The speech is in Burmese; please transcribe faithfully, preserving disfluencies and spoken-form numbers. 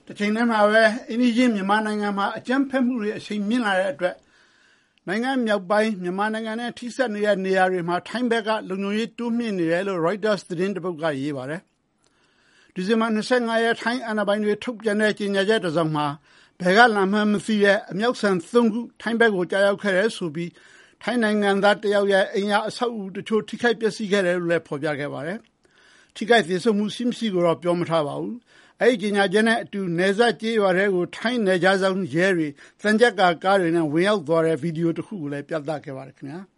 တချိန်တည်းမှာပဲအိန္ဒိယမြန်မာနိုင်ငံမှာအကြမ်းဖက်မှုတွေအချိန်မြင့်လာတဲ့အတွက်နိုင်ငံမြောက်ပိုင်းမြန်မာနိုင်ငံနဲ့ထိစပ်နေတဲ့နေရာတွေမှာထိုင်းဘက်ကလုံခြုံရေးတိုးမြှင့်နေတယ်လို့ Reuters သတင်းတစ်ပုဒ်ကရေးပါတယ်။ဒီဇင်ဘာ၂၅ရက်ထိုင်းအာဏာပိုင်တွေထုတ်ပြန်တဲ့ကြေညာချက်တစ်စောင်မှာဘယ်ကလာမှန်းမသိတဲ့အမြောက်ဆန်သုံးခုထိုင်းဘက်ကိုကြားရောက်ခဲ့တယ်ဆိုပြီးထိုင်းနိုင်ငံသားတယောက်ရဲ့အိမ်ယာအဆောက်အဦတချို့ထိခိုက်ပျက်စီးခဲ့တယ်လို့လည်းဖော်ပြခဲ့ပါတယ်။ထိခိုက်သေဆုံးမှုရှိမရှိကိုတော့ပြောမထားပါဘူး။အဲဒီကြေညာချက်နဲ့အတူနယ်စပ်ကျေးရွာတွေကိုထိုင်းနယ်ခြားစောင့်ရဲတွေသံချပ်ကာကားတွေနဲ့ဝင်ရောက်သွားတဲ့ဗီဒီယိုတစ်ခုကိုလည်းပြသခဲ့ပါတယ်ခင်ဗျာ။